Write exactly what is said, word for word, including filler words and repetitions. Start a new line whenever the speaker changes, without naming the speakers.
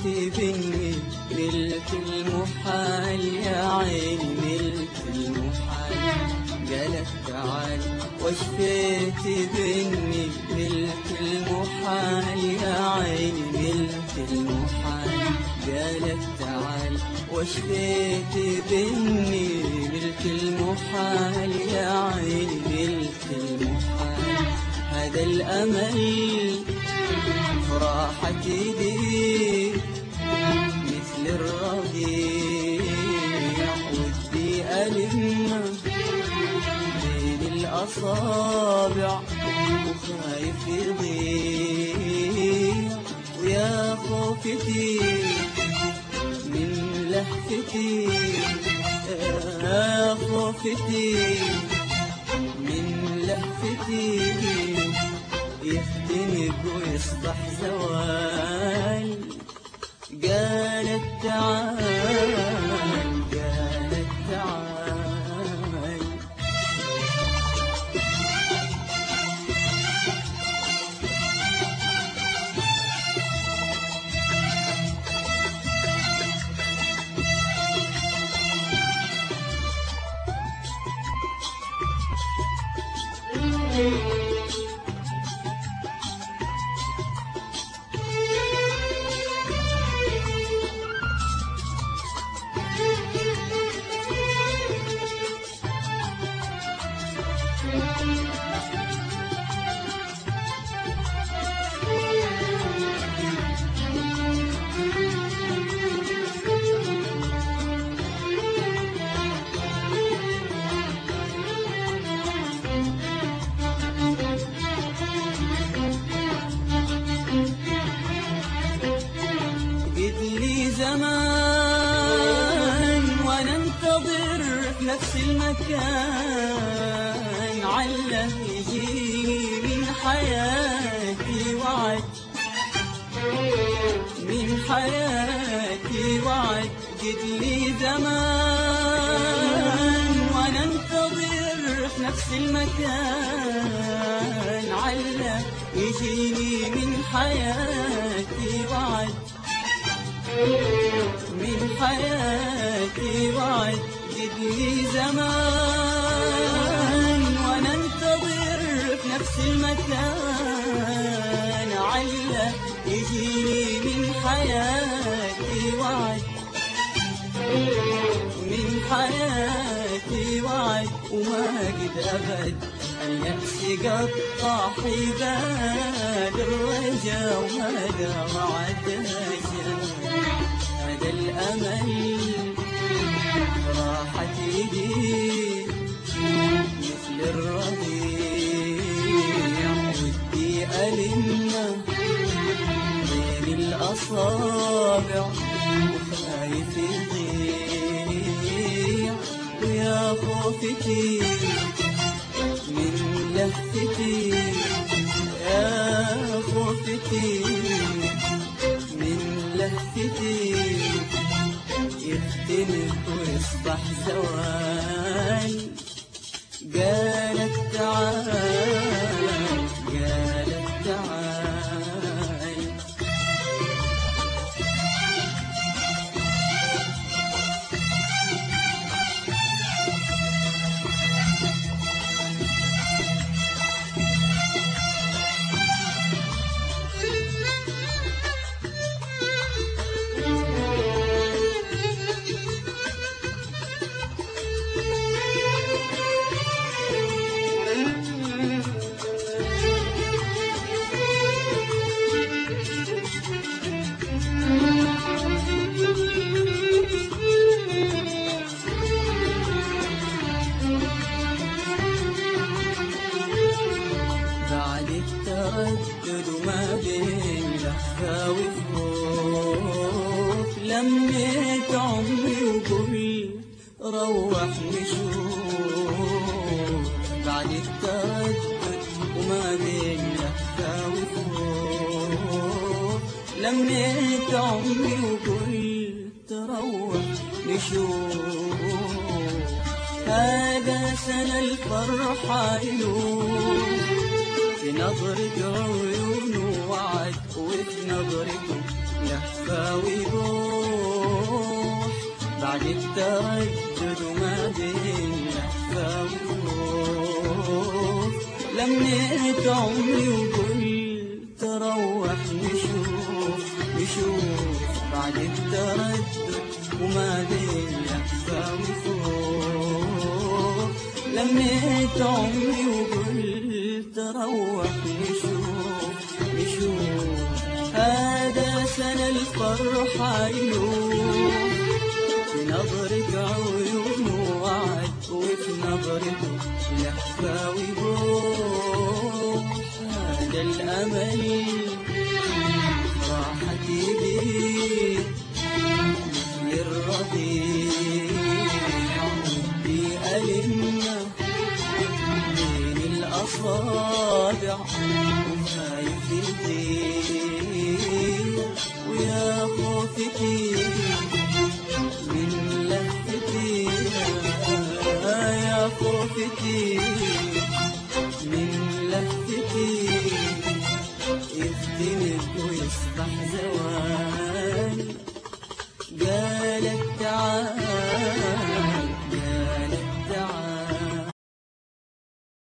بني ملك المحال يا عيني ملك المحال. قالت تعال وشفيت بني ملك المحال يا عيني ملك المحال. قالت تعال وشفيت بني ملك المحال يا عيني ملك المحال. هذا الأمل راحت ايدي مثل الرضيع ودي ألم بين الأصابع وخايف يضيع. ويا خوفتي من لهفتي يا خوفتي من لهفتي يفتنق ويصبح زوال. قالت تعال قالت تعال. زمان وانا انتظر في نفس المكان عله يجيني من حياتي وعد من حياتي وعد. قد لي زمان وانا انتظر في نفس المكان عله يجيني من حياتي وعد من حياتي وعد. قد لي زمان وانا انتظر في نفس المكان عله يجيني من حياتي وعد من حياتي وعد. وما قد أبد اليأس قطع حبال الرجا وهذا وعد هجر. هذا الأمل راحت ايدي مثل الرضيع ودي ألم بين الأصابع وخايف يضيع. ويا خوفتي من لهفتي يا خوفتي من لهفتي يختنق ويصبح زوال. قالت تعال قالت تعال. التردد ما بين لهفة وخوف لميت عمري وقلت روح نشوف. بعد التردد وما بين لهفة وخوف لميت عمري وقلت روح نشوف. هذا سنة الفرحة يلوم في نظرك عيون وعد وفي نظرك لهفة ويروح بعد التردد وما بين لهفة ويروح. لميت عمري وقلت روح نشوف نشوف بعد التردد وما بين لهفة ويروح. لميت عمري وقلت روح نشوف نشوف. هذا سنة الفرحة يلوح في نظرة عيون وعد وفي نظرته لهفة ويروح. هذا الأمل راحتي بيه مثل الرضيع ودي ألمنا بين الأصابع وخايف يضيع. ويا خوفتي من لهفتي يا خوفتي